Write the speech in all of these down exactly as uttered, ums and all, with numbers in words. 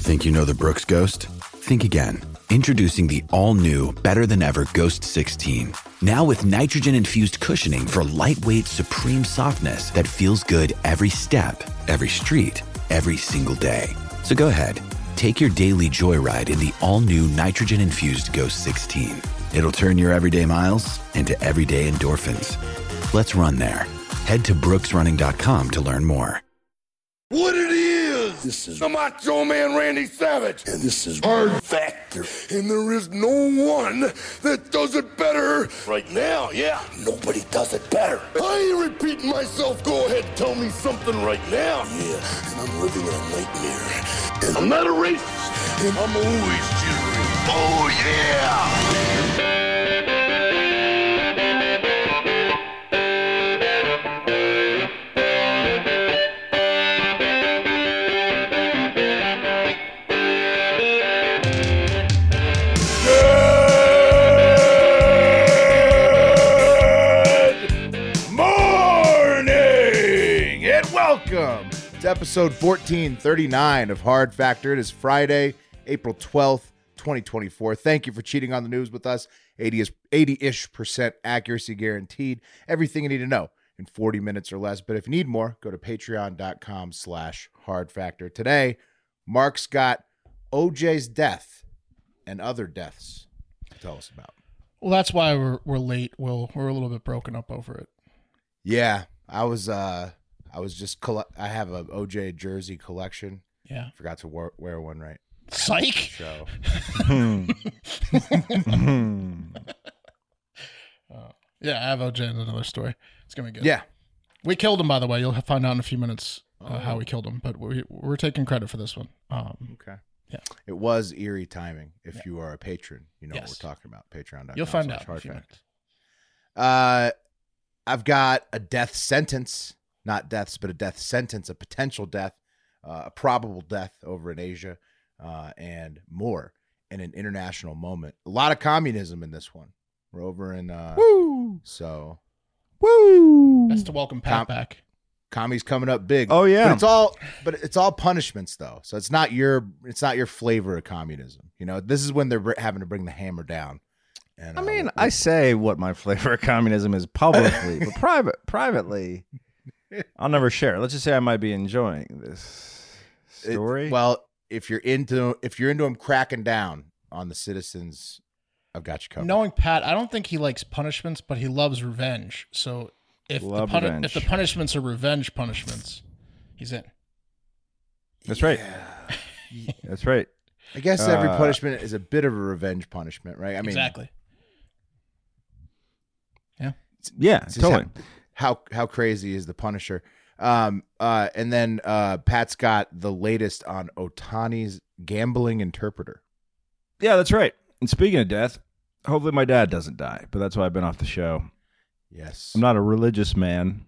Think you know the Brooks Ghost? Think again. Introducing the all-new, better-than-ever Ghost sixteen. Now with nitrogen-infused cushioning for lightweight, supreme softness that feels good every step, every street, every single day. So go ahead, take your daily joyride in the all-new nitrogen-infused Ghost sixteen. It'll turn your everyday miles into everyday endorphins. Let's run there. Head to brooks running dot com to learn more. What it is, this is the Macho Man Randy Savage, and this is Hard Factor, and there is no one that does it better right now. Yeah, nobody does it better. I ain't repeating myself. Go ahead, tell me something right now. Yeah, and I'm living in a nightmare, and I'm not a racist, and I'm always cheering. Oh yeah. Welcome to episode fourteen thirty-nine of Hard Factor. It is Friday, April twelfth, twenty twenty-four. Thank you for cheating on the news with us. eighty-ish percent accuracy guaranteed. Everything you need to know in forty minutes or less. But if you need more, go to patreon.com slash hard factor. Today, Mark's got O J's death and other deaths to tell us about. Well, that's why we're we're late, Will. We're a little bit broken up over it. Yeah, I was... uh I was just, coll- I have a O J jersey collection. Yeah. Forgot to wear, wear one right. Psych. So. uh, yeah, I have O J in another story. It's going to be good. Yeah. We killed him, by the way. You'll find out in a few minutes uh, oh. how we killed him, but we, we're taking credit for this one. Um, okay. Yeah. It was eerie timing. If yeah. you are a patron, you know yes. what we're talking about. Patreon dot com. You'll find out in a few minutes. Uh, I've got a death sentence. Not deaths, but a death sentence, a potential death, uh, a probable death over in Asia, uh, and more in an international moment. A lot of communism in this one. We're over in, uh, woo! So, woo! That's to welcome Pat Com- back. Commies coming up big. Oh yeah, but it's all, but it's all punishments though. So it's not your, it's not your flavor of communism. You know, this is when they're having to bring the hammer down. And I uh, mean, I say what my flavor of communism is publicly, but private, privately. I'll never share. Let's just say I might be enjoying this story. It, well, if you're into if you're into him cracking down on the citizens, I've got you covered. Knowing Pat, I don't think he likes punishments, but he loves revenge. So if the puni- if the punishments are revenge punishments, he's in. That's right. Yeah. That's right. I guess uh, every punishment is a bit of a revenge punishment, right? I mean, exactly. Yeah. Yeah, totally. How how crazy is the Punisher? Um, uh, and then uh, Pat's got the latest on Ohtani's gambling interpreter. Yeah, that's right. And speaking of death, hopefully my dad doesn't die, but that's why I've been off the show. Yes. I'm not a religious man,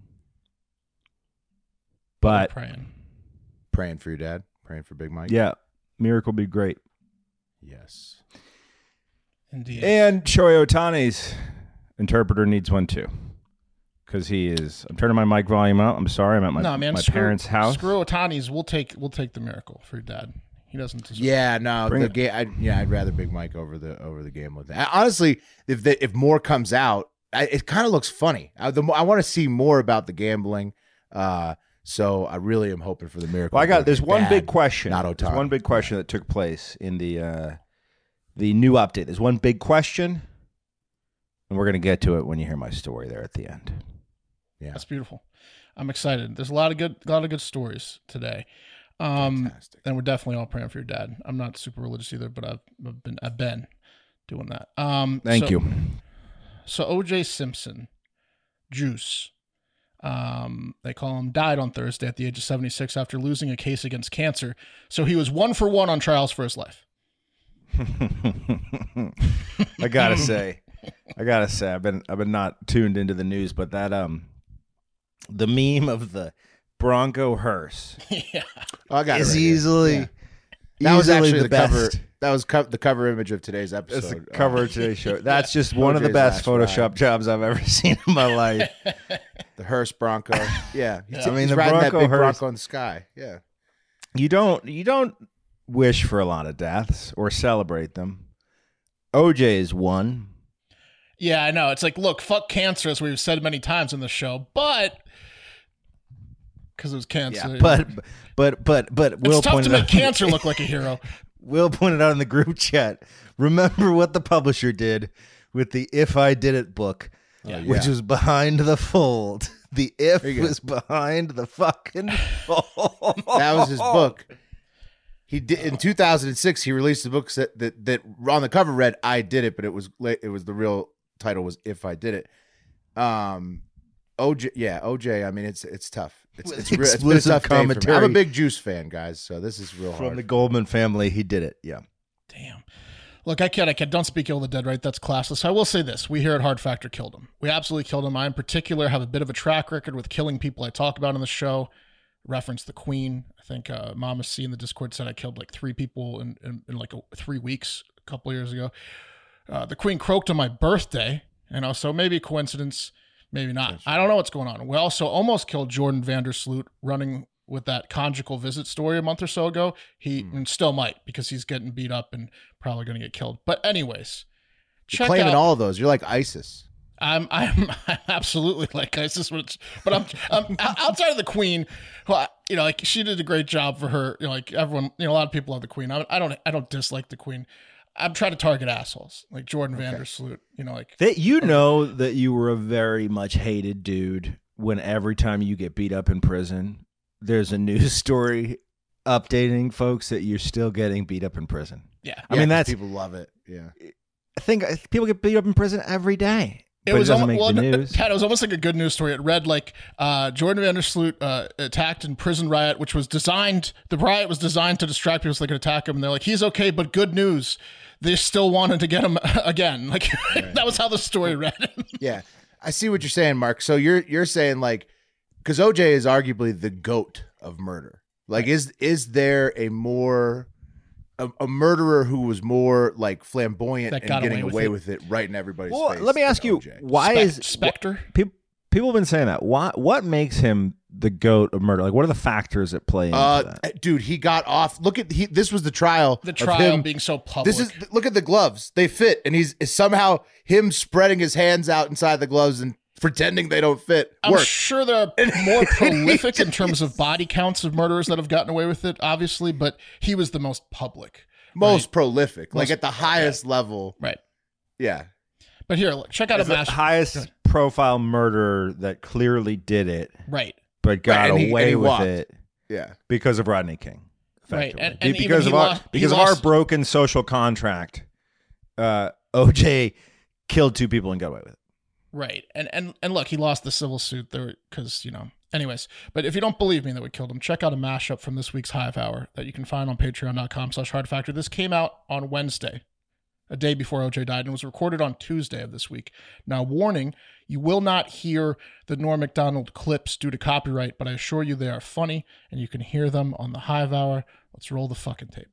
but praying. Praying for your dad. Praying for Big Mike. Yeah, miracle be great. Yes. Indeed. And Shohei Ohtani's interpreter needs one too. Because he is, I'm turning my mic volume up. I'm sorry, I'm at my, no, man, my screw, parents' house. Screw Ohtani's. We'll take we'll take the miracle for your dad. He doesn't deserve. Yeah, no, Bring the it. ga- I, yeah, I'd rather Big Mike over the over the game with that. Honestly, if the, if more comes out, I, it kind of looks funny. I, the, I want to see more about the gambling. Uh, so I really am hoping for the miracle. Well, I got there's one dad, big question. Not Ohtani. There's one big question that took place in the uh, the new update. There's one big question, and we're gonna get to it when you hear my story there at the end. Yeah, that's beautiful. I'm excited. There's a lot of good, a lot of good stories today. Um, Fantastic. And we're definitely all praying for your dad. I'm not super religious either, but I've, I've been, I've been doing that. Um, Thank so, you. So O J Simpson, Juice, um, they call him, died on Thursday at the age of seventy-six after losing a case against cancer. So he was one for one on trials for his life. I gotta say, I gotta say, I've been, I've been not tuned into the news, but that, um. The meme of the Bronco hearse yeah. oh, I got is it right easily, yeah. That was easily actually the, the best. cover. That was co- the cover image of today's episode. That's the cover uh, of today's show. That's just one of the O J's best last Photoshop ride. jobs I've ever seen in my life. The hearse Bronco. Yeah, he's, I mean, he's the riding Bronco that big hearse- Bronco in the sky. Yeah, You don't, you don't wish for a lot of deaths or celebrate them. O J is one. Yeah, I know. It's like, look, fuck cancer, as we've said many times in the show, but because it was cancer. Yeah, but but but but it's Will tough to pointed make out, cancer look like a hero. Will pointed out in the group chat. Remember what the publisher did with the "If I Did It" book, Yeah. which Yeah. was behind the fold. The "if" There you go. was behind the fucking fold. That was his book. He did in two thousand six. He released the book that, that that on the cover read "I Did It," but it was it was the real title was "If I Did It." Um, O J, yeah, O J. I mean, it's it's tough. It's With it's, real, it's been a exclusive tough day for me. I'm a commentary. big Juice fan, guys, so this is real From hard. the Goldman family, he did it. Yeah. Damn. Look, I can't, I can't. Don't speak ill of the dead, right? That's classless. I will say this. We here at Hard Factor killed him. We absolutely killed him. I, in particular, have a bit of a track record with killing people I talk about on the show. Reference the Queen. I think uh, Mama C in the Discord said I killed like three people in, in, in like a, three weeks a couple of years ago. Uh, the Queen croaked on my birthday, you know, so maybe coincidence, maybe not. I don't know what's going on. We also almost killed Jordan Vandersloot running with that conjugal visit story a month or so ago. He and still might because he's getting beat up and probably going to get killed. But anyways, You're check claiming out. all of those. You're like ISIS. I'm, I'm I'm absolutely like ISIS, but it's, but I'm, I'm outside of the Queen, who I, you know, like she did a great job for her. You know, like everyone, you know, a lot of people love the Queen. I, I don't I don't dislike the Queen. I'm trying to target assholes like Jordan Vandersloot. You know, like That you know that you were a very much hated dude when every time you get beat up in prison, there's a news story updating folks that you're still getting beat up in prison. yeah. I Yeah, mean, 'cause that's people love it. Yeah. I think uh, people get beat up in prison every day. It but was it doesn't almost, make well, the no, news. Pat, it was almost like a good news story. It read like uh, Jordan Vandersloot uh, attacked in prison riot, which was designed. The riot was designed to distract people so they could attack him. And they're like, he's okay, but good news, they still wanted to get him again. Like that was how the story read. Yeah. I see what you're saying, Mark. So you're you're saying like, because O J is arguably the GOAT of murder. Like, is is there a more a, a murderer who was more like flamboyant That and got getting away with away it. with it right in everybody's Well, face? let me ask than you, O J? why Spec- is Spectre? people people have been saying that? Why? What makes him the GOAT of murder? Like, what are the factors that play into Uh, that? dude, he got off. Look at he. This was the trial. The of trial him. being so public. This is look at the gloves. They fit, and he's somehow him spreading his hands out inside the gloves and pretending they don't fit. I'm Work. sure there are more prolific in terms of body counts of murderers that have gotten away with it, obviously, but he was the most public. Most right? prolific, like Most- at the highest level. Right. Yeah. But here, look, check out It's a the match. highest profile murderer that clearly did it, Right. but got and he- and away he with walked. it Yeah. because of Rodney King. Right, effectively. and- and Be- even because he of our lost- he because of lost- our broken social contract, uh, O J killed two people and got away with it. Right. And and and look, he lost the civil suit there because, you know, anyways. But if you don't believe me that we killed him, check out a mashup from this week's Hive Hour that you can find on patreon.com slash hard factor. This came out on Wednesday, a day before O J died, and was recorded on Tuesday of this week. Now, warning, you will not hear the Norm Macdonald clips due to copyright, but I assure you they are funny, and you can hear them on the Hive Hour. Let's roll the fucking tape.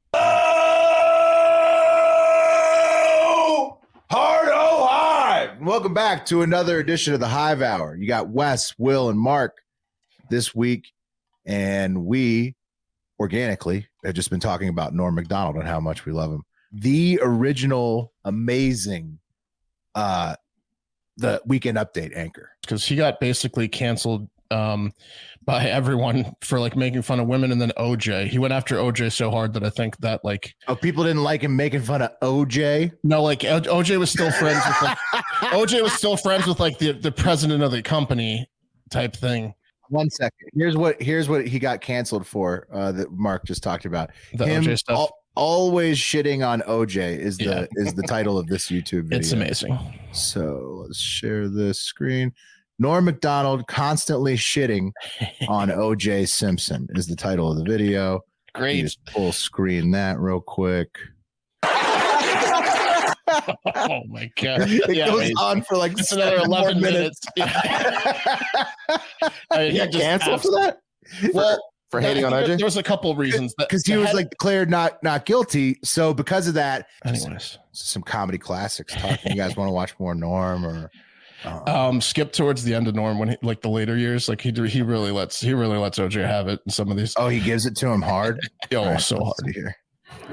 Hard oh Hive! Welcome back to another edition of the Hive Hour. You got Wes, Will, and Mark this week, and we organically have just been talking about Norm Macdonald and how much we love him. The original, amazing, uh, the Weekend Update anchor. Because he got basically canceled um, by everyone for like making fun of women, and then O J. He went after O J so hard that I think that like Oh, people didn't like him making fun of O J. no, like O- OJ was still friends with like O J was still friends with like the the president of the company type thing. One second. Here's what here's what he got canceled for. Uh, that Mark just talked about. The Him O J stuff. al- always shitting on O J is the Yeah. is the title of this YouTube video. It's amazing. So let's share this screen. Norm Macdonald constantly shitting on O J Simpson is the title of the video. Let me Great. just full screen that real quick. Oh my god. It Yeah, goes amazing. on for like It's another seven more eleven minutes. Yeah. I mean, He got just canceled abs- for that? Well, For hating on there, O J? there was a couple of reasons that because he the was head- like declared not not guilty. So because of that, anyways. some comedy classics talking. You guys want to watch more Norm or Um, skip towards the end of Norm when he, like the later years, like he he really lets he really lets O J have it in some of these. Oh, he gives it to him hard. Oh, Right, so let's hard. see here.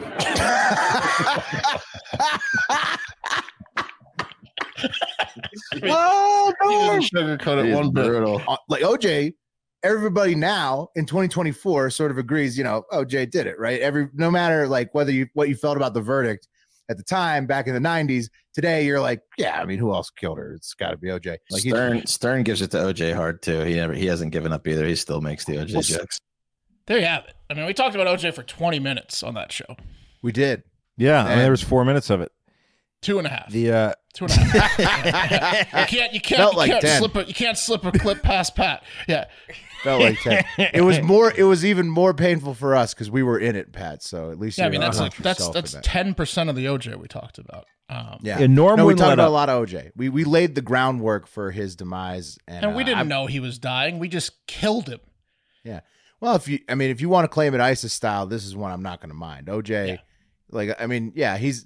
Oh, He Norm. didn't sugarcoat it one bit. Uh, Like O J, everybody now in twenty twenty-four sort of agrees, you know, O J did it, right? Every no matter like whether you what you felt about the verdict at the time back in the nineties, today you're like, yeah, I mean, who else killed her? It's got to be O J. Like he- Stern Stern gives it to O J hard too. He never he hasn't given up either. He still makes the O J Well, jokes. There you have it. I mean, we talked about O J for twenty minutes on that show. we did. Yeah, I mean, And- there was four minutes of it. Two and a half. The uh, Two and a half. you can't. You can't. Felt You like can't ten. slip a. You can't slip a clip past Pat. Yeah. Felt like ten. It was more. It was even more painful for us because we were in it, Pat. So at least Yeah. I you mean, that's acknowledge like that's yourself for that's that. ten percent of the O J we talked about. Um, Yeah, And Norm no, we wouldn't talked let about up. a lot of O J. We we laid the groundwork for his demise, and, And we uh, didn't I- know he was dying. We just killed him. Yeah. Well, if you, I mean, if you want to claim it ISIS style, this is one I'm not going to mind. O J, Yeah. like, I mean, yeah, he's.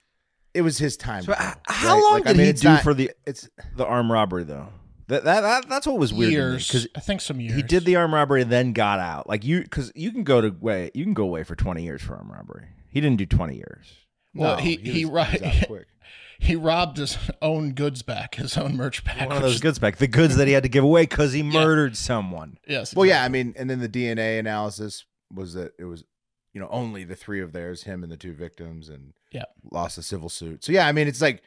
It was his time. so to go, h- how right? long Like, I did mean, he it's do not- for the It's the armed robbery though? That that, that that's what was weird Years. because I think some years. he did the armed robbery and then got out. Like you, because you can go to way you can go away for twenty years for armed robbery. He didn't do twenty years. Well, no, he he, was- ro- he was out quick. he robbed his own goods back, his own merch back. One of which those is- goods back, the goods that he had to give away because he murdered someone. Yes. Well, yeah, I mean, and then the D N A analysis was that it was, you know, only the three of theirs, him and the two victims, and Yeah. lost a civil suit. So yeah, I mean, it's like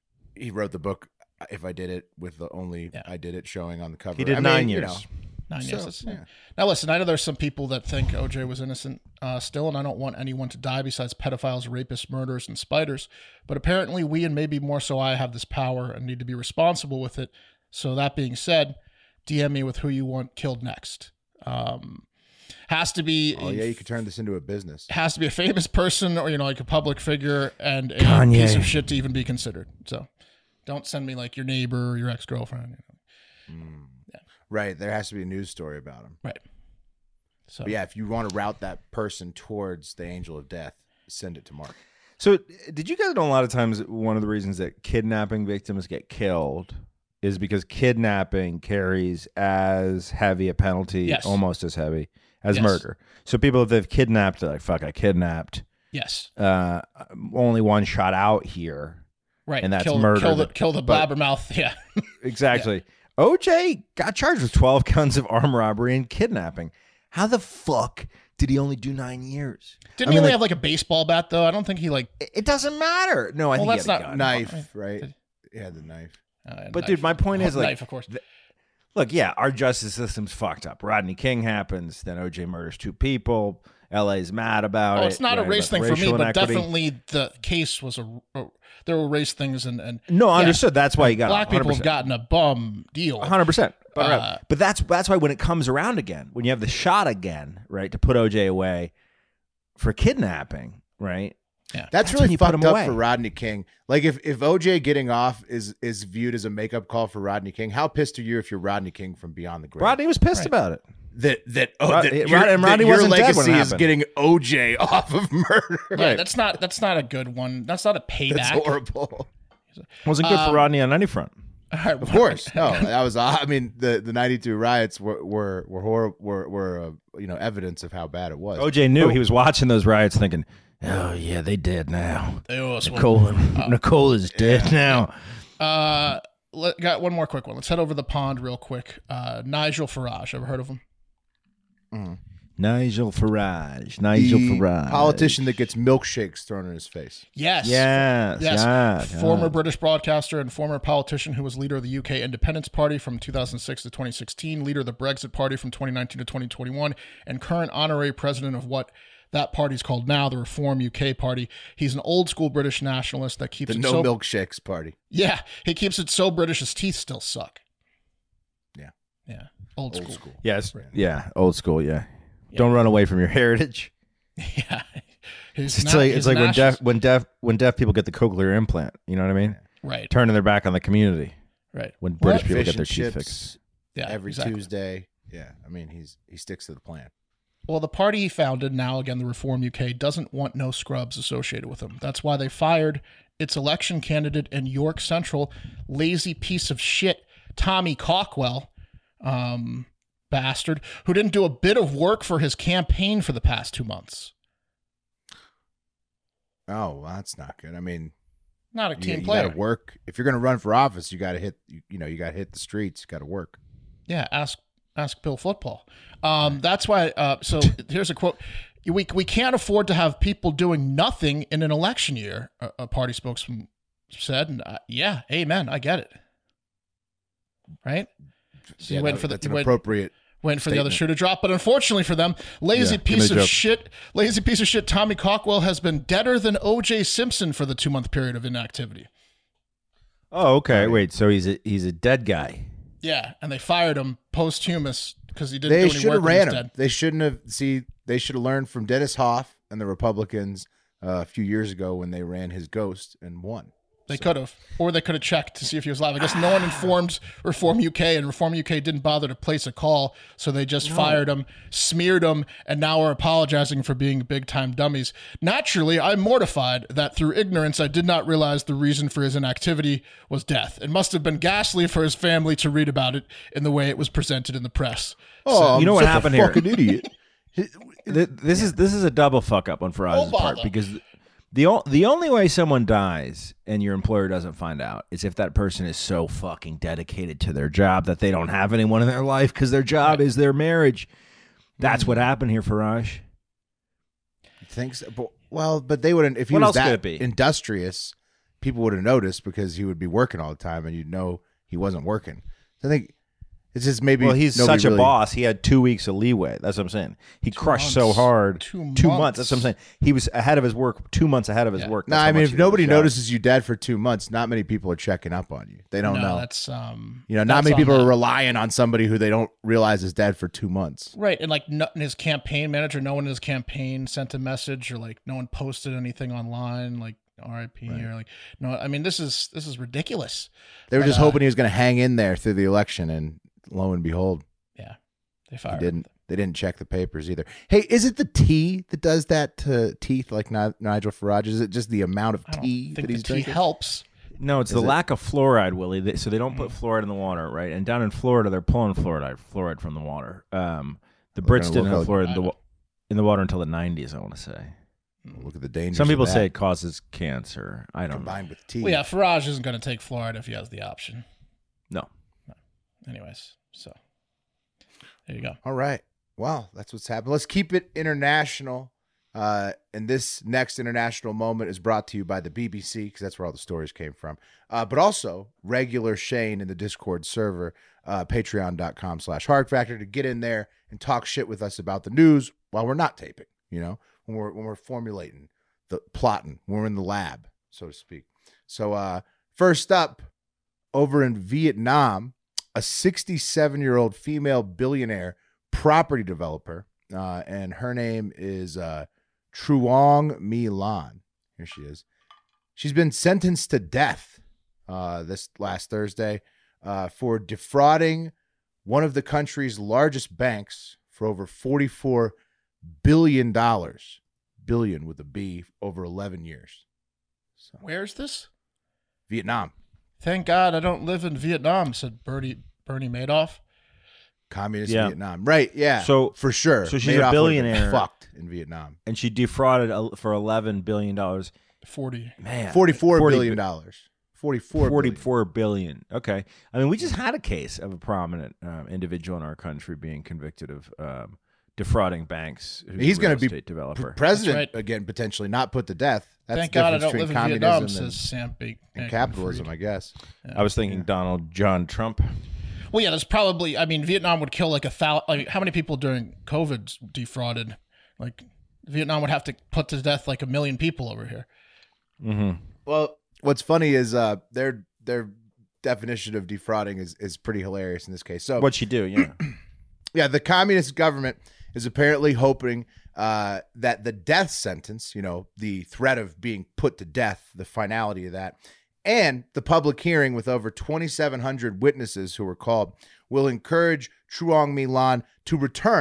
he wrote the book. If I Did It, with the only Yeah. I Did It showing on the cover. He did I mean, nine you years. know, Nine so, years. That's- yeah. Now, listen, I know there's some people that think O J was innocent uh, still, and I don't want anyone to die besides pedophiles, rapists, murderers, and spiders. But apparently, we, and maybe more so I, have this power and need to be responsible with it. So, that being said, D M me with who you want killed next. Um, has to be. Oh a- yeah, you could turn this into a business. has to be a famous person or, you know, like a public figure and a Kanye. piece of shit to even be considered. So, don't send me like your neighbor or your ex girlfriend. You know. Right, there has to be a news story about him. Right. So, But yeah, if you want to route that person towards the angel of death, send it to Mark. So, did you guys know a lot of times one of the reasons that kidnapping victims get killed is because kidnapping carries as heavy a penalty, Yes. almost as heavy as Yes. murder. So, people if they've kidnapped, they're like, "Fuck, I kidnapped." yes. Uh, only one shot out here. Right. And that's kill, murder Kill the, that- kill the but- blabbermouth. Yeah. Exactly. O J got charged with twelve counts of armed robbery and kidnapping. How the fuck did he only do nine years? Didn't I he mean, only like, have like a baseball bat though? I don't think he like. It it doesn't matter. No, I Well, think that's he had a not- gun. Knife, right? Did- He had the knife. Uh, But knife. dude, my point is, Oh, like, knife, of course. th- Look, yeah, our justice system's fucked up. Rodney King happens, then O J murders two people. L A's mad about Oh, it. it's not a right, race about thing for me, racial but inequity. definitely the case was a. a there were race things and and No, yeah, understood. That's why you got black people have one gotten a bum deal. hundred percent. But Uh, right. but that's that's why when it comes around again, when you have the shot again, right, to put O J away for kidnapping, right? That's, That's when really you put fucked him up away. for Rodney King. Like if, if O J getting off is is viewed as a makeup call for Rodney King, how pissed are you if you're Rodney King from Beyond the Grave? Rodney was pissed Right. about it. that that oh Rod- that, it- your, Rod- and that Rodney your wasn't dead when it legacy is happened. getting O J off of murder. Yeah, that's not that's not a good one. That's not a payback. That's horrible. Wasn't good Um, for Rodney on any front. All right, Of course, no, that was. I mean, the the ninety-two riots were were were horrible. Were were uh, you know evidence of how bad it was. O J knew he was watching those riots, thinking, "Oh yeah, they dead now. They owe us one. Nicole, Nicole is dead now." Uh, let, got one more quick one. Let's head over the pond real quick. Uh, Nigel Farage, ever heard of him? Nigel Farage. Nigel the Farage. politician that gets milkshakes thrown in his face. Yes. Yes. Yes. yes, Former yes. British broadcaster and former politician who was leader of the U K Independence Party from two thousand six to twenty sixteen, leader of the Brexit Party from twenty nineteen to twenty twenty-one, and current honorary president of what that party's called now, the Reform U K Party. He's an old school British nationalist that keeps The it no so milkshakes party. Yeah, he keeps it so British his teeth still suck. Yeah. Yeah. Old, Old school. school. Yes. Yeah. Old school. Yeah. Don't run away from your heritage. Yeah. His It's na- like his it's like when nationals- deaf when deaf when deaf people get the cochlear implant. You know what I mean? Right. Turning their back on the community Right. when British people Fish get their and teeth chips fixed. Yeah. every exactly. Tuesday. Yeah, I mean he's he sticks to the plan. Well, the party he founded, now again the Reform U K, doesn't want no scrubs associated with him. That's why they fired its election candidate in York Central, lazy piece of shit, Tommy Cockwell, um, bastard, who didn't do a bit of work for his campaign for the past two months. Oh, well, that's not good. I mean, not a you, team you player. got to work. If you're going to run for office, you got to hit. You, you know, you got to hit the streets. You got to work. Yeah, ask ask Bill Football. Um, that's why. Uh, so here's a quote: "We we can't afford to have people doing nothing in an election year." A, a party spokesman said, and uh, yeah, amen. I get it. Right. So Yeah, you went that- for the that's you an went- appropriate. Waiting for the other statement. shoe to drop, but unfortunately for them, lazy Yeah, give piece me a of joke. shit, lazy piece of shit. Tommy Cockwell has been deader than O J Simpson for the two month period of inactivity. Oh, okay. Right. Wait, so he's a he's a dead guy. Yeah, and they fired him posthumous because he didn't They do any should work have when he was ran him. dead. They shouldn't have. See, they should have learned from Dennis Hoff and the Republicans uh, a few years ago when they ran his ghost and won. They could have, or they could have checked to see if he was alive. I guess no one informed Reform U K, and Reform U K didn't bother to place a call, so they just fired him, smeared him, and now are apologizing for being big-time dummies. Naturally, I'm mortified that through ignorance, I did not realize the reason for his inactivity was death. It must have been ghastly for his family to read about it in the way it was presented in the press. Oh, you know what such a happened here? Fucking idiot. Th- This is this is a double fuck up on Faraz's Oh, part bother. because the o- the only way someone dies and your employer doesn't find out is if that person is so fucking dedicated to their job that they don't have anyone in their life because their job is their marriage. That's what happened here, Faraj. You think so? But, well, but they wouldn't. If he What was else could that it be? industrious, people would have noticed because he would be working all the time, and you'd know he wasn't working. So I think it's just maybe. Well, he's nobody such a really- boss. He had two weeks of leeway. That's what I'm saying. He crushed so months. hard. Two months. months. That's what I'm saying. He was ahead of his work. Two months ahead of his Yeah. work. No, That's how I mean, much if he did nobody the job. notices you dead for two months, not many people are checking up on you. They don't no, know. that's um, You know, not that's many on people them. are relying on somebody who they don't realize is dead for two months. Right, and like no, his campaign manager, no one in his campaign sent a message, or like no one posted anything online, like R I P or like no. I mean, this is this is ridiculous. They were But, just uh, hoping he was going to hang in there through the election, and lo and behold, Yeah, they he fired. didn't. They didn't check the papers either. Hey, is it the tea that does that to teeth, like Ni- Nigel Farage? Is it just the amount of I don't tea think that the he's tea drinking? helps. No, it's Is the it? lack of fluoride, Willie. They, so they don't put fluoride in the water, right? And down in Florida, they're pulling fluoride fluoride from the water. Um, the We're Brits gonna didn't look have out- fluoride in the, wa- in the water until the nineties, I want to say. Look at the danger. Some people say it causes cancer. I don't know. combined with tea. Well, yeah, Farage isn't going to take Florida if he has the option. No. Anyways, so there you go. All right. Well, that's what's happened. Let's keep it international. Uh, and this next international moment is brought to you by the B B C, because that's where all the stories came from. Uh, but also regular Shane in the Discord server, uh, patreon.com slash hard factor, to get in there and talk shit with us about the news while we're not taping, you know, when we're, when we're formulating, the plotting, when we're in the lab, so to speak. So uh, first up, over in Vietnam, a sixty-seven-year-old female billionaire property developer, uh, and her name is uh, Truong My Lan. Here she is. She's been sentenced to death uh, this last Thursday uh, for defrauding one of the country's largest banks for over forty-four billion dollars. Billion with a B, over eleven years. So, Where's this? Vietnam. Thank God I don't live in Vietnam," said Bernie Bernie Madoff. Communist Yeah. Vietnam. Right, yeah. So- for sure. so she's a Madoff would've been billionaire. Fucked in Vietnam. And she defrauded el- for eleven billion dollars. Forty. Man. Forty-four forty billion dollars. Forty-four. forty-four billion. Okay. I mean, we just had a case of a prominent um, individual in our country being convicted of um, defrauding banks. Who's He's a going real to be estate developer. president That's again, potentially not put to death. That's Thank the God I difference don't live between in Vietnam, communism says Sam Big and, and capitalism, I guess. I was thinking Donald John Trump. Well, yeah, there's probably. I mean, Vietnam would kill like a thousand. Like, how many people during COVID defrauded? Like, Vietnam would have to put to death like a million people over here. Mm-hmm. Well, what's funny is uh, their their definition of defrauding is is pretty hilarious in this case. So What'd she do? Yeah. yeah, the communist government is apparently hoping uh, that the death sentence, you know, the threat of being put to death, the finality of that, and the public hearing with over twenty-seven hundred witnesses who were called, will encourage Truong My Lan to return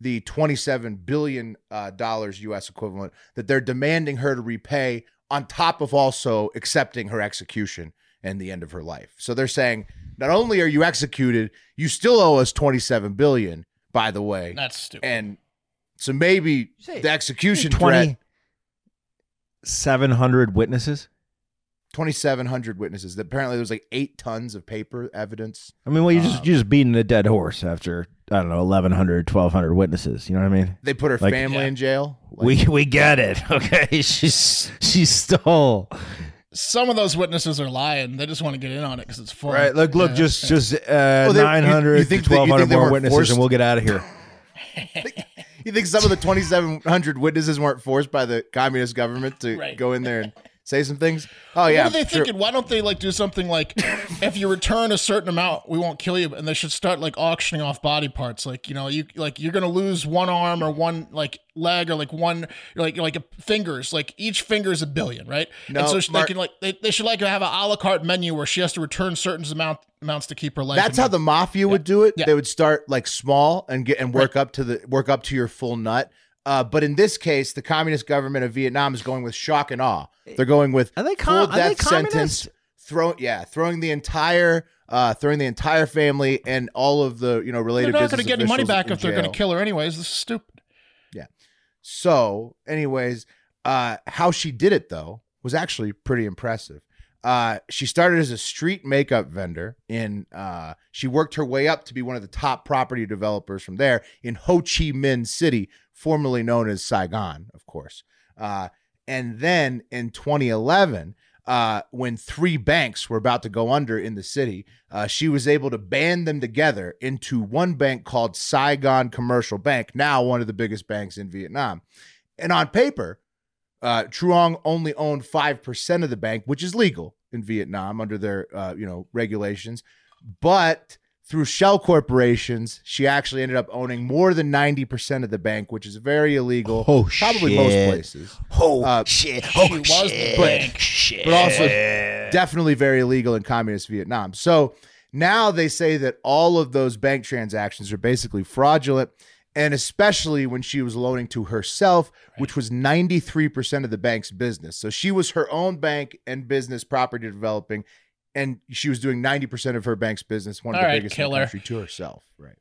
the twenty-seven billion dollars uh, U S equivalent that they're demanding her to repay on top of also accepting her execution and the end of her life. So they're saying, not only are you executed, you still owe us twenty-seven billion dollars, by the way. That's stupid. And so maybe the execution threat. twenty-seven hundred witnesses? twenty-seven hundred witnesses. Apparently, there was like eight tons of paper evidence. I mean, well, you just um, you just beating a dead horse after, I don't know, eleven hundred, twelve hundred witnesses. You know what I mean? They put her Like, family yeah. in jail. Like, We we get it. Okay, she's she stole. Some of those witnesses are lying. They just want to get in on it because it's fun. Right. Look, look, Yeah. just just uh, Well, they- you- nine you hundred think to they- you twelve hundred think they more weren't witnesses, forced? and we'll get out of here. you think some of the twenty-seven hundred witnesses weren't forced by the communist government to Right. go in there and say some things? Oh, yeah. What are they sure. thinking? Why don't they like do something like, if you return a certain amount, we won't kill you, and they should start like auctioning off body parts. Like, you know, you like you're gonna lose one arm or one like leg or like one like like a, fingers. Like each finger is a billion, right? No, and so she- Mark- they can like they, they should like have an a la carte menu where she has to return certain amount amounts to keep her life. That's and how the mafia would do it. Yeah. They would start like small and get and work up to the work up to your full nut. Uh, but in this case, the communist government of Vietnam is going with shock and awe. They're going with Are they full com- are they death sentence, communist? throw yeah, throwing the entire uh, throwing the entire family and all of the you know They're related. not going business to get any money officials back in if they're going to jail. kill her anyways. This is stupid. So, anyways, uh, how she did it though was actually pretty impressive. Uh, she started as a street makeup vendor in, uh, she worked her way up to be one of the top property developers from there in Ho Chi Minh City, formerly known as Saigon, of course. Uh, and then in twenty eleven, uh, when three banks were about to go under in the city, uh, she was able to band them together into one bank called Saigon Commercial Bank, now one of the biggest banks in Vietnam. And on paper, Uh, Truong only owned five percent of the bank, which is legal in Vietnam under their, uh, you know, regulations. But through shell corporations, she actually ended up owning more than ninety percent of the bank, which is very illegal. Oh, probably shit. most places. Oh Uh, shit! She Oh was the shit! bank. Shit. But also definitely very illegal in communist Vietnam. So now they say that all of those bank transactions are basically fraudulent. And especially when she was loaning to herself, which was ninety-three percent of the bank's business. So she was her own bank and business property developing, and she was doing ninety percent of her bank's business, one of All the right, biggest in the killer. country, to herself. Right.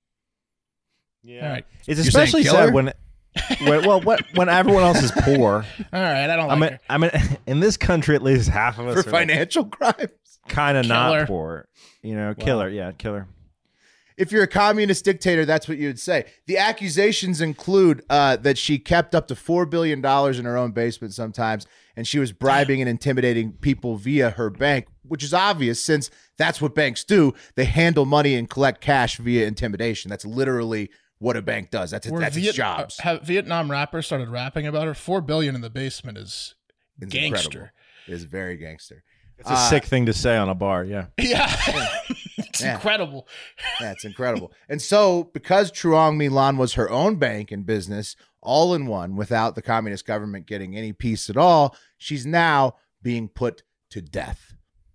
Yeah. All right. It's You're especially saying kill sad her? when, when well, when, when everyone else is poor. All right, I don't I like mean, her. I mean, in this country, at least half of us For are like, financial crimes. kind of not Killer. poor. You know, killer. Yeah, killer. If you're a communist dictator, that's what you would say. The accusations include uh, that she kept up to four billion dollars in her own basement sometimes, and she was bribing and intimidating people via her bank, which is obvious since that's what banks do. They handle money and collect cash via intimidation. That's literally what a bank does. That's, Were that's Viet- its jobs. Have Vietnam rappers started rapping about her? Four billion in the basement is It's gangster. incredible. It's very gangster. It's a Uh, sick thing to say on a bar. Yeah. Yeah, it's Yeah. incredible. That's incredible. And so, because Truong My Lan was her own bank and business, all in one, without the communist government getting any piece at all, she's now being put to death.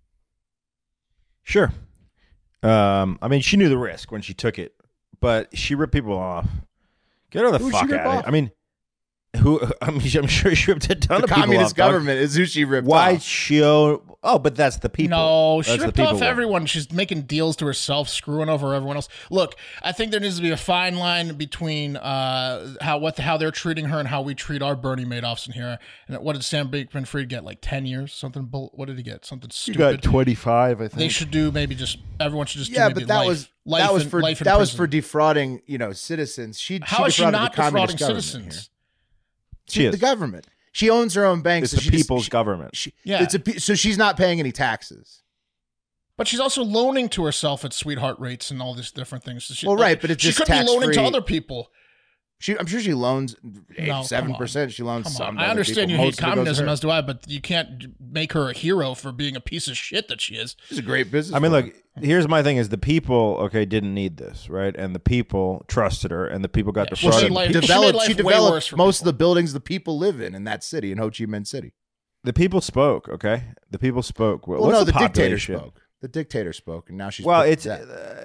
Sure. Um, I mean, she knew the risk when she took it, but she ripped people off. Get her the Who'd fuck she out rip of here. off? I mean, who? I mean, I'm sure she ripped a ton The of people communist off. dog. government is who she ripped Why off. she? Oh, but that's the people. No, she That's the ripped people off one. everyone. She's making deals to herself, screwing over everyone else. Look, I think there needs to be a fine line between uh, how what how they're treating her and how we treat our Bernie Madoffs in here. And what did Sam Bankman-Fried get? Like ten years? Something? bull- What did he get? Something You stupid. got twenty-five, I think. They should do maybe just everyone should just Yeah, do maybe but that life. was life that was in- for life in that was for prison. defrauding, you know, citizens. She How is she defrauded not the communist defrauding government citizens? She here. is. The government. She owns her own bank. It's so the she just- people's she- government. She, Yeah. it's a pe- so she's not paying any taxes. But she's also loaning to herself at sweetheart rates and all these different things. So she, Well, right, but it's she just could be loaning to tax-free. other people. She, I'm sure she loans eight, No, come seven on. percent. She loans Come some. on. to I other understand people. you hate Most of it goes to communism, her. as do I, but you can't make her a hero for being a piece of shit that she is. She's a great business. I mean, look, here's my thing: is the people okay didn't need this, right? And the people trusted her, and the people got Yeah, she made defrauded. life- she made developed. life She way developed worse for most people. of the buildings the people live in in that city, in Ho Chi Minh City. The people spoke, okay? The people spoke. Well, Well, what's no, the, dictator population? spoke. The dictator spoke, and now she's Well, put to it's death. uh,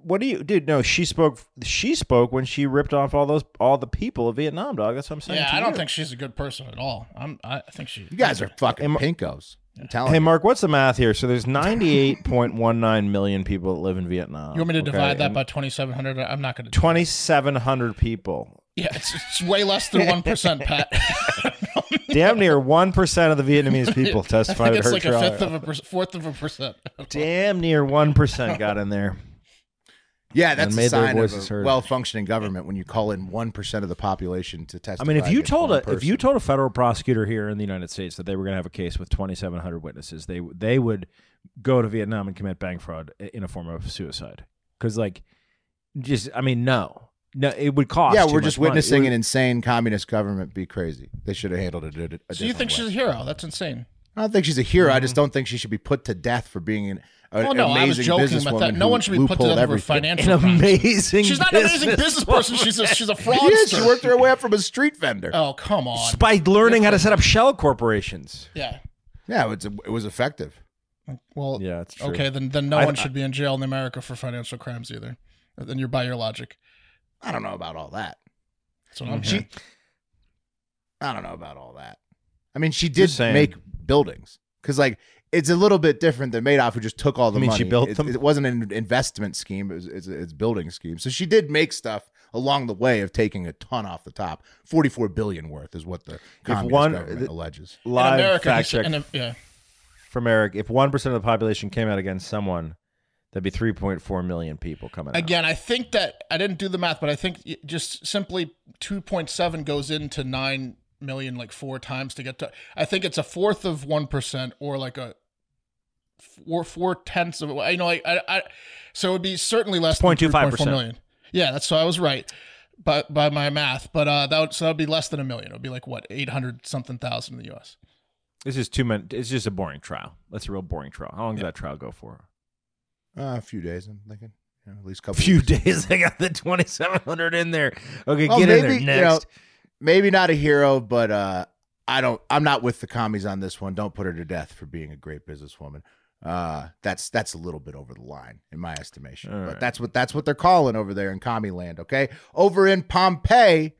what do you, dude? No, she spoke. She spoke when she ripped off all those all the people of Vietnam, dog. That's what I'm saying. Yeah, to I don't you. think she's a good person at all. I'm. I think she. You guys are fucking Am- pinkos. I'm telling Hey, you. Mark, what's the math here? So there's ninety-eight point one nine million people that live in Vietnam. You want me to okay? divide that And by twenty-seven hundred? I'm not going to. twenty-seven hundred people. Yeah, it's, it's way less than one percent, Pat. Damn near one percent of the Vietnamese people I testified think at it's her like trial. a fifth of a per- fourth of a percent. Damn near one percent got in there. Yeah, that's and a made their sign of voices a heard. well-functioning government when you call in one percent of the population to I testify. mean, if you against told one a if you person. told a federal prosecutor here in the United States that they were going to have a case with twenty-seven hundred witnesses, they they would go to Vietnam and commit bank fraud in a form of suicide. Because, like, just I mean, no, no, it would cost. Yeah, too we're much just money. witnessing It an would- insane communist government be crazy. They should have handled it a, a So you think she's a hero? That's insane. I don't think she's a hero. I Mm-hmm. just don't think she should be put to death for being an, a, Oh no, an I was amazing joking businesswoman about that. No who one should be put to loopholed death for everything. financial an crimes. amazing. She's not an amazing business person. She's a she's a She fraudster. is. She worked her way up from a street vendor. Oh come on. by learning how to set up shell corporations. Yeah. Yeah, it was, it was effective. Well. Yeah, it's true. Okay, then then no I- one should be in jail in America for financial crimes either. Then you're by your logic. I don't know about all that. That's what I'm Mhm. hearing. She, I don't know about all that. I mean, she did Just saying. make buildings because, like, it's a little bit different than Madoff, who just took all the You mean money. she built it, them? It wasn't an investment scheme; it was it's a, it's a building scheme. So she did make stuff along the way of taking a ton off the top. Forty-four billion worth is what the communist one- government th- alleges. In Live America, fact he's- check in a- yeah. from Eric. If one percent of the population came out against someone, that'd be three point four million people coming out. Again, I think that I didn't do the math, but I think y- just simply two point seven goes into nine million like four times to get to. I think it's a fourth of one percent or like a four four tenths of. You know, like I, I so it would be certainly less than zero point two five three point four percent. million. Yeah, that's so I was right, by by my math. But uh, that would, so that would be less than a million. It would be like what eight hundred something thousand in the U S. It's just too many. It's just a boring trial. That's a real boring trial. How long did that trial go for? Uh, a few days, I'm thinking. You know, at least a A couple few weeks. days. I got the twenty-seven hundred in there. Okay, Well, get in maybe, there you know, next. maybe not a hero, but uh, I don't. I'm not with the commies on this one. Don't put her to death for being a great businesswoman. Uh, that's that's a little bit over the line in my estimation. All but right. that's what that's what they're calling over there in commie land. Okay, over in Pompeii,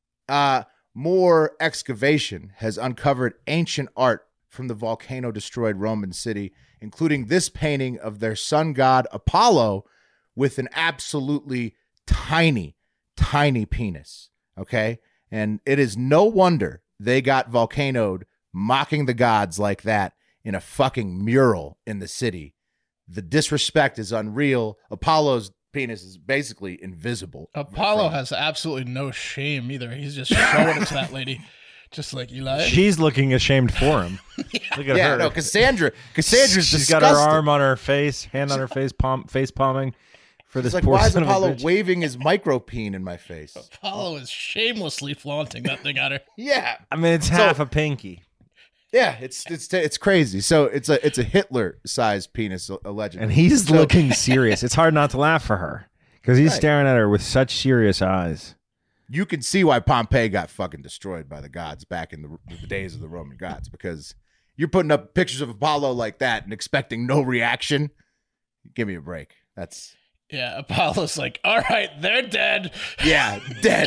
uh, more excavation has uncovered ancient art from the volcano destroyed Roman city, including this painting of their sun god Apollo with an absolutely tiny, tiny penis. Okay. And it is no wonder they got volcanoed mocking the gods like that in a fucking mural in the city. The disrespect is unreal. Apollo's penis is basically invisible. Apollo From- has absolutely no shame either. He's just showing it to that lady, just like Eli. She's looking ashamed for him. Look at Yeah, her. no, Cassandra. Cassandra's She's disgusting. got her arm on her face, hand on her face, palm, face palming for It's this like, poor why is son of a Apollo bitch. waving his micro peen in my face? Apollo is shamelessly flaunting that thing at her. Yeah, I mean, it's So- half a pinky. yeah, it's it's it's crazy. So it's a it's a Hitler sized penis allegedly, And he's So- looking serious. It's hard not to laugh for her because he's Right. staring at her with such serious eyes. You can see why Pompeii got fucking destroyed by the gods back in the, the days of the Roman gods, because you're putting up pictures of Apollo like that and expecting no reaction. Give me a break. That's Yeah, Apollo's like, all right, they're dead. yeah, dead,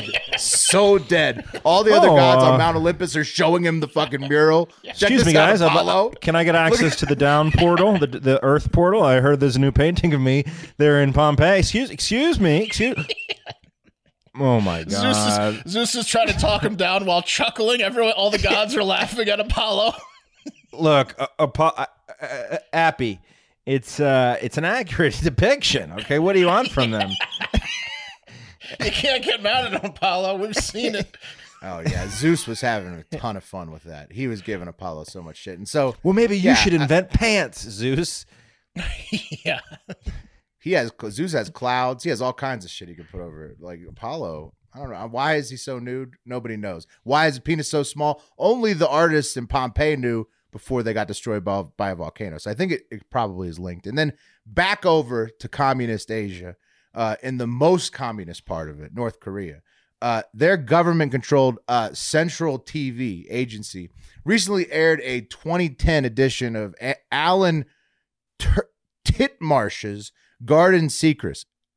so dead. All the other Oh, gods uh, on Mount Olympus are showing him the fucking mural. Check Excuse this me, out, guys. I'd li- Apollo. can I get access to the down portal, the the Earth portal? I heard there's a new painting of me there in Pompeii. Excuse, excuse me. Excuse. Oh my Zeus God! is, Zeus is trying to talk him down while chuckling. Everyone, all the gods are laughing at Apollo. Look, uh, Apo- uh, uh, Appy, it's uh, it's an accurate depiction. Okay, what do you want from them? You can't get mad at Apollo. We've seen it. Oh yeah, Zeus was having a ton of fun with that. He was giving Apollo so much shit, and so Well, maybe you Yeah, should invent pants, Zeus. Yeah. he has Zeus has clouds. He has all kinds of shit he can put over it. Like Apollo, I don't know. Why is he so nude? Nobody knows. Why is his penis so small? Only the artists in Pompeii knew before they got destroyed by, by a volcano. So I think it, it probably is linked. And then back over to communist Asia, uh, in the most communist part of it, North Korea. Uh, their government-controlled uh, Central T V agency recently aired a twenty ten edition of A- Alan Tur- Titmarsh's Garden Secrets,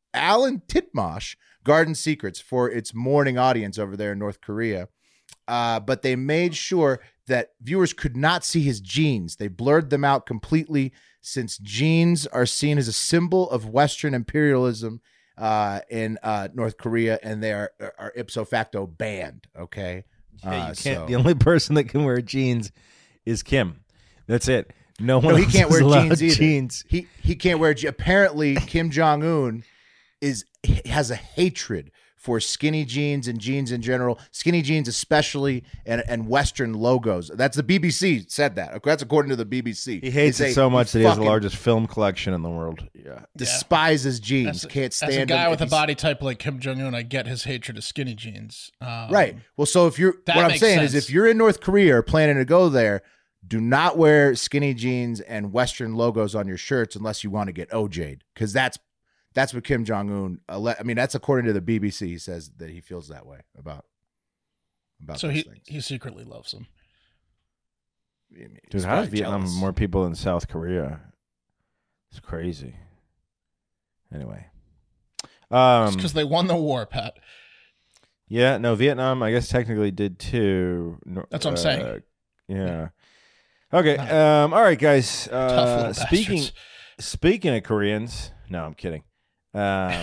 Alan Titmosh, Garden Secrets, for its morning audience over there in North Korea. Uh, but they made sure that viewers could not see his jeans. They blurred them out completely, since jeans are seen as a symbol of Western imperialism uh, in uh, North Korea, and they are, are ipso facto banned. Okay, Yeah, you uh, can't. so- The only person that can wear jeans is Kim. That's it. No one. No, he else can't is wear allowed jeans either. Jeans. He he can't wear. je- Apparently, Kim Jong Un is has a hatred for skinny jeans and jeans in general, skinny jeans especially, and and Western logos. That's the B B C said that. Okay, that's according to the B B C. He hates They it say so much that he has the fucking largest film collection in the world. Yeah. Despises jeans. As, Can't stand as a guy them with if a he's- body type like Kim Jong Un, I get his hatred of skinny jeans. Um, Right. Well, so if you're That what I'm makes saying is sense. if you're in North Korea or planning to go there, do not wear skinny jeans and Western logos on your shirts unless you want to get O J'd, because that's that's what Kim Jong Un. I mean, that's according to the B B C. He says that he feels that way about about So those he things. he secretly loves them. I mean, Dude, he's how does probably Vietnam jealous. have more people than South Korea? It's crazy. Anyway. Um, because they won the war, Pat. yeah, no, Vietnam, I guess technically did too. No- That's what I'm uh, saying. Yeah. Okay. Um, all right, guys. Tough Uh, little speaking bastards. speaking of Koreans, no, I'm kidding. Um,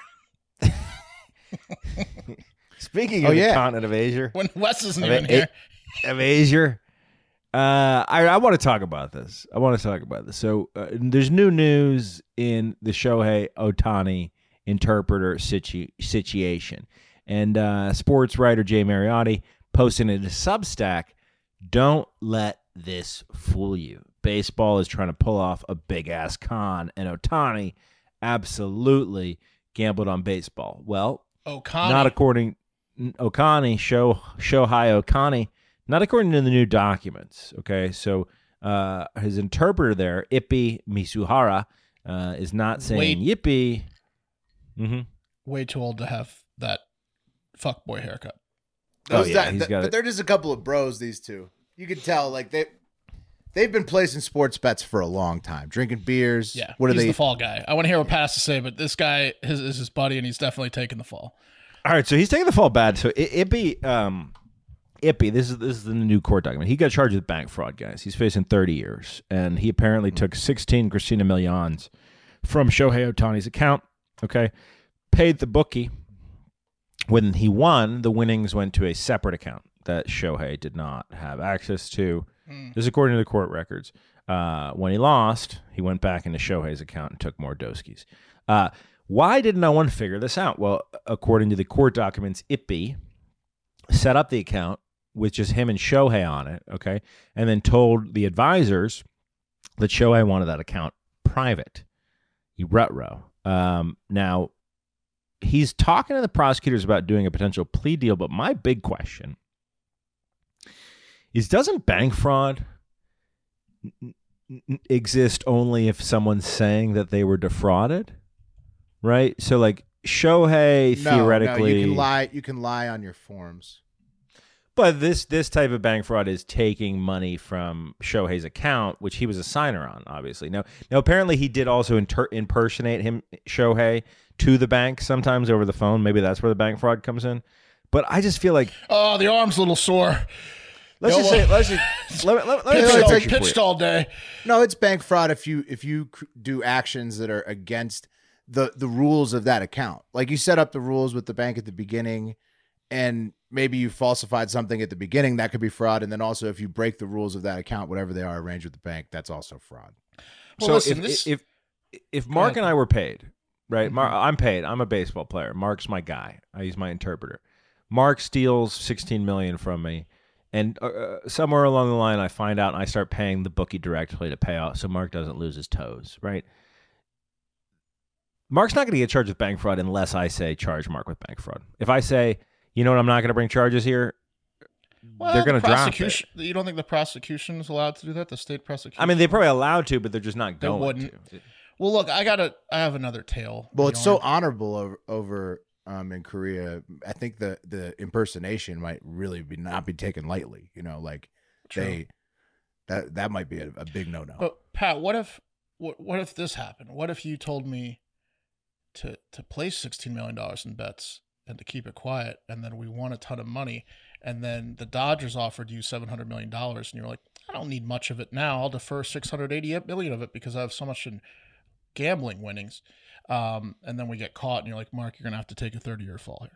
speaking Oh, of yeah. the continent of Asia, When Wes isn't of, even A- here. of Asia, uh, I, I want to talk about this. I want to talk about this. So uh, there's new news in the Shohei Ohtani interpreter situ- situation. And uh, sports writer Jay Mariotti posted in his Substack, don't let this fool you. Baseball is trying to pull off a big-ass con, and Ohtani absolutely gambled on baseball. Well, Okami. not according Okani, Sho, Shohei Ohtani, not according to the new documents. Okay, so uh, his interpreter there, Ippy Misuhara, uh, is not saying Wait. yippee. Mm-hmm. Way too old to have that fuckboy haircut. Those Oh, yeah, that- he's that- got but it. they're just a couple of bros. These two, you can tell, like they they've been placing sports bets for a long time, drinking beers. Yeah. What are he's they? the fall guy. I want to hear what Pat has to say, but this guy is, is his buddy, and he's definitely taking the fall. All right, so he's taking the fall bad. So I- Ippy, um, Ippy, this is this is the new court document. He got charged with bank fraud, guys. He's facing thirty years, and he apparently took sixteen Christina Millions from Shohei Ohtani's account. Okay, paid the bookie. When he won, the winnings went to a separate account that Shohei did not have access to. This is according to the court records. Uh, when he lost, he went back into Shohei's account and took more doskies. Uh, why did no one figure this out? Well, according to the court documents, Ippy set up the account with just him and Shohei on it, okay, and then told the advisors that Shohei wanted that account private. He rut-row. Um, now, he's talking to the prosecutors about doing a potential plea deal, but my big question is, doesn't bank fraud n- n- exist only if someone's saying that they were defrauded? Right? So, like, Shohei No, theoretically... no, you can lie. You can lie on your forms. But this this type of bank fraud is taking money from Shohei's account, which he was a signer on, obviously. Now, now apparently he did also inter- impersonate him, Shohei, to the bank sometimes over the phone. Maybe that's where the bank fraud comes in. But I just feel like Oh, the arm's a little sore. let's Yo, just say let's just let, me- let, let me Pitched, paint a all, picture for pitched you. all day. No, it's bank fraud if you if you cr- do actions that are against the the rules of that account. Like you set up the rules with the bank at the beginning, and maybe you falsified something at the beginning, that could be fraud. And then also if you break the rules of that account, whatever they are arranged with the bank, that's also fraud. Well, so listen, if, this- if if Mark ahead. and I were paid, right? Mm-hmm. Mar- I'm paid. I'm a baseball player. Mark's my guy. I use my interpreter. Mark steals sixteen million dollars from me, and uh, somewhere along the line, I find out and I start paying the bookie directly to pay out, so Mark doesn't lose his toes, right? Mark's not going to get charged with bank fraud unless I say charge Mark with bank fraud. If I say, you know what, I'm not going to bring charges here, Well, they're going the to drop it. prosecution. You don't think the prosecution is allowed to do that? The state prosecution. I mean, they're probably allowed to, but they're just not They going wouldn't. to. well, look, I gotta. I have another tale. Well, it's so Bjorn. honorable over over um in Korea. I think the the impersonation might really be not be taken lightly. You know, like True. they that that might be a, a big no no. But Pat, what if what, what if this happened? What if you told me to to place sixteen million dollars in bets and to keep it quiet, and then we won a ton of money, and then the Dodgers offered you seven hundred million dollars, and you're like, I don't need much of it now. I'll defer six hundred eighty-eight million dollars of it because I have so much in gambling winnings. Um, and then we get caught, and you're like, Mark, you're going to have to take a thirty-year fall here.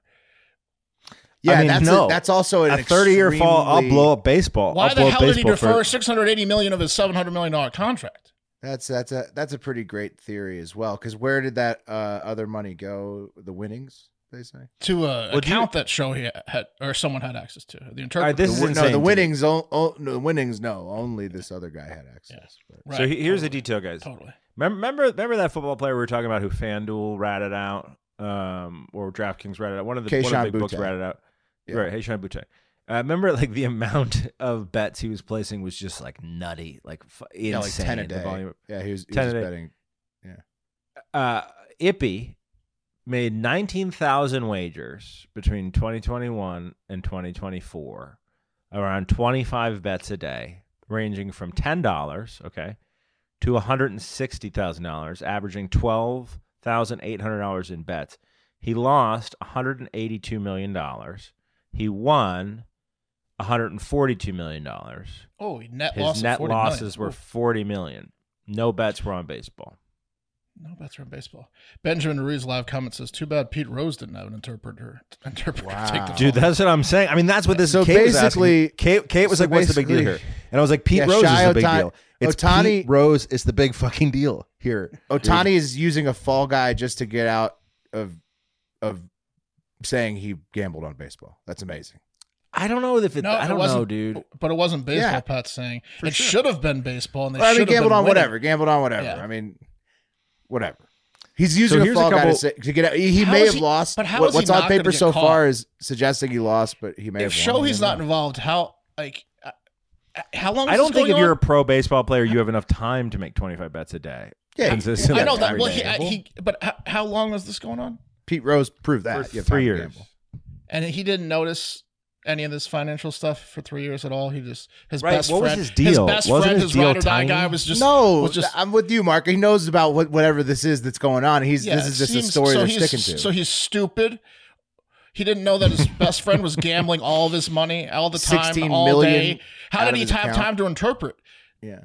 Yeah, I mean, that's no. a, that's also an a thirty-year fall. I'll blow up baseball. Why I'll the blow hell up did he baseball defer for- six hundred eighty million dollars of his seven hundred million dollars contract? That's that's a that's a pretty great theory as well. Because where did that uh, other money go? The winnings, they say. To a Well, do you- account that show he had, or someone had access to. The All right, interpreter. this is The, insane. no, the to me. winnings. O- o- no, the winnings. No, only this other guy had access. But- Right, So he- here's the totally, detail, guys. Totally. Remember, remember, remember that football player we were talking about who FanDuel ratted out, um, or DraftKings ratted out. One of the, one of Keishon the big books Boutte. ratted out. Yeah. Right, Keishon Boutte. Uh, remember, like the amount of bets he was placing was just like nutty, like f- insane. Yeah, like ten a the day. volume. Yeah, he was, he ten was a just day. betting. Uh, Ippy made nineteen thousand wagers between twenty twenty-one and twenty twenty-four, around twenty-five bets a day, ranging from ten dollars, okay, to one hundred sixty thousand dollars, averaging twelve thousand eight hundred dollars in bets. He lost one hundred eighty-two million dollars. He won one hundred forty-two million dollars. Oh, he net His loss net of forty losses million. were Oh, forty million dollars. No bets were on baseball. no bets are in baseball. Benjamin Ruiz live comment says, "Too bad Pete Rose didn't have an interpreter." Interpreter Wow. take the Dude, fall. that's what I'm saying. I mean, that's what this So Kate was basically- asking. Kate, Kate was so like, "What's the big deal basically- here?" And I was like, "Pete Yeah, Rose Shy is the big Otani- deal. It's Otani- Pete Rose is the big fucking deal here." Otani is using a fall guy just to get out of of saying he gambled on baseball. That's amazing. I don't know if it. No, I it don't wasn't- know, dude. But it wasn't baseball. Yeah. Pat saying For it sure. should have been baseball, and they Well, I mean, should have gambled been on winning. whatever. Gambled on whatever. Yeah. I mean, whatever. He's using a here's a fall guy couple- to, say, to get out. He, he How may is have he- lost. but how What- is he what's not on gonna paper get so caught? far is suggesting he lost, but he may If have won. Shohei's not involved, how like uh, uh, how long? Is I don't this think going if you're a on? pro baseball player, you have enough time to make twenty-five bets a day. Yeah, consistently. I know that. every Well, day. he, I- he but how, how long is this going on? Pete Rose proved that. For You have three time to years. gamble. And he didn't notice any of this financial stuff for three years at all. He just his Right, best what was friend, his deal? best Wasn't friend, his his deal ride or die tiny? guy was just no, was just I'm with you, Mark. He knows about what, whatever this is that's going on. He's yeah, this is it just a seems- story so they're he's- sticking to. So he's stupid. He didn't know that his best friend was gambling all of his money all the time, sixteen all million day. How out did of he his have account. time to interpret? yeah,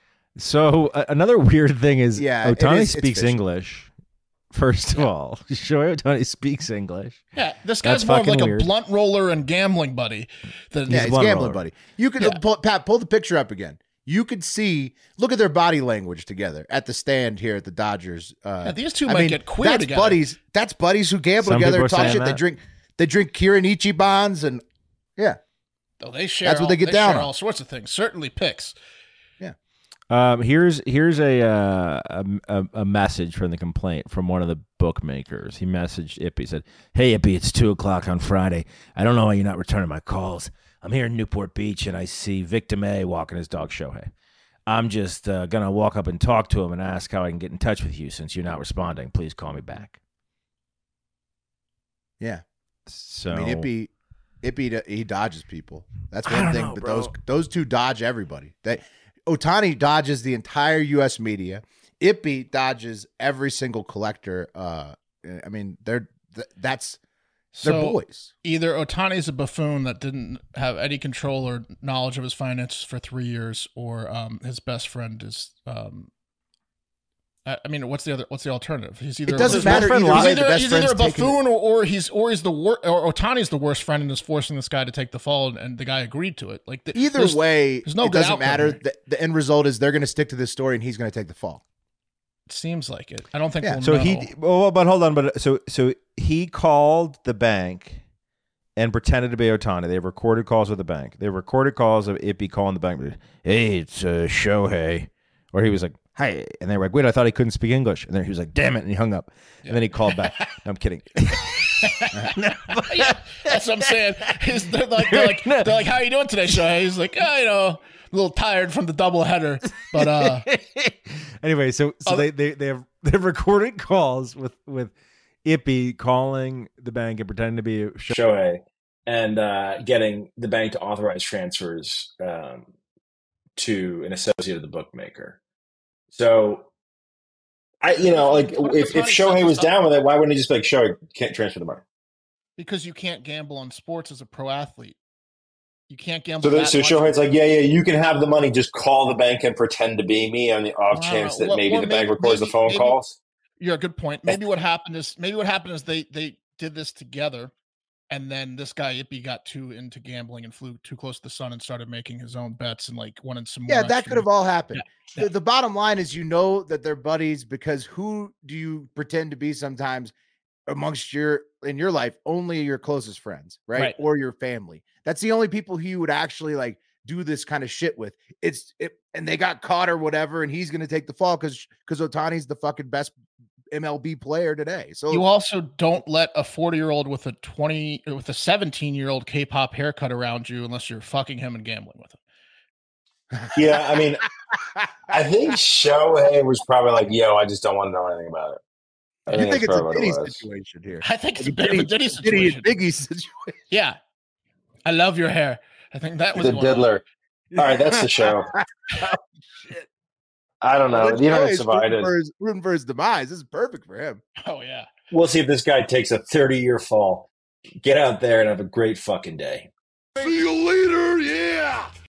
So uh, another weird thing is, Yeah, it Otani is- it's speaks fishy. English. First of all, Shohei Otani speaks English. Yeah, this That's guy's more of like fucking weird. a blunt roller and gambling buddy. Than yeah, a he's blunt gambling, roller. buddy. You could Yeah. pull, Pat pull the picture up again. You could see, look at their body language together at the stand here at the Dodgers. Uh, Yeah, these two I might mean, get queer that's together. buddies. That's buddies who gamble Some together, people are talk saying shit. They that. drink, they drink Kirinichi bonds, and yeah, Oh, they share. That's what all, they get down share on. all sorts of things. Certainly picks. Um, here's here's a, uh, a a a message from the complaint from one of the bookmakers. He messaged Ippy. He said, "Hey Ippy, it's two o'clock on Friday. I don't know why you're not returning my calls. I'm here in Newport Beach and I see Victim A walking his dog Shohei. I'm just uh, gonna walk up and talk to him and ask how I can get in touch with you since you're not responding. Please call me back." yeah. So I mean, Ippy, Ippy, he dodges people. That's I one don't thing. know, but bro. those those two dodge everybody. They Otani dodges the entire U S media. Ippy dodges every single collector. Uh, I mean, they're th- that's they're So boys. either Otani's a buffoon that didn't have any control or knowledge of his finances for three years, or um, his best friend is. Um, I I mean, what's the other? What's the alternative? He's either It doesn't His best matter friend either lost- way. He's The either, best he's either a friend's taking it. buffoon, or, or he's or he's the wor- or Otani's the worst friend and is forcing this guy to take the fall, and, and the guy agreed to it. Like the, Either there's- way, there's no it good doesn't outcome matter. here. The, the end result is they're going to stick to this story, and he's going to take the fall. it seems like it. I don't think. Yeah. We'll So know. he, well, but hold on, but so so he called the bank and pretended to be Otani. They have recorded calls with the bank. They have recorded calls of Ippy calling the bank. Hey, it's uh, Shohei, or he was like, "Hi," and they were like, "Wait, I thought he couldn't speak English," and then he was like, "Damn it," and he hung up. And then he called back. No, I'm kidding. Yeah, that's what I'm saying. He's, they're like, they're like, they're like, how you doing today, Shohei? He's like, oh, you know, a little tired from the doubleheader, but uh, Anyway, so so Oh, they they they have they've recorded calls with with Ippy calling the bank and pretending to be Shohei. Shohei and uh, getting the bank to authorize transfers um, to an associate of the bookmaker. So I, you know, like if, if Shohei was down with it, why wouldn't he just be like, Shohei, can't transfer the money? Because you can't gamble on sports as a pro athlete. You can't gamble. So, that, so Shohei's like, yeah, yeah, you can have the money. Just call the bank and pretend to be me on the off Wow. chance that Well, maybe or the maybe- bank records maybe- the phone maybe- calls. Yeah, good point. Maybe what happened is maybe what happened is they they did this together, and then this guy Ippy got too into gambling and flew too close to the sun and started making his own bets and like wanted some. Yeah, more that extra could have all happened. Yeah, The, the bottom line is, you know that they're buddies because who do you pretend to be sometimes amongst your in your life? Only your closest friends, right? Right. Or your family. That's the only people who you would actually like do this kind of shit with. It's it, and they got caught or whatever, and he's gonna take the fall because because Ohtani's the fucking best M L B player today. So You also don't let a forty year old with a twenty with a seventeen year old K-pop haircut around you unless you're fucking him and gambling with him. Yeah, I mean, I think Shohei was probably like, yo, I just don't want to know anything about it. I you think that's it's a probably what Diddy it was. situation here? I think it's a Like bit of a Diddy Diddy situation. and Biggie situation. Yeah, I love your hair. I think that was The going on. diddler. All right, that's the show. I don't know. Well, You don't Shohei's survive rooting it. for his, rooting for his demise. This is perfect for him. Oh yeah. We'll see if this guy takes a thirty year fall. Get out there and have a great fucking day. See you later, yeah!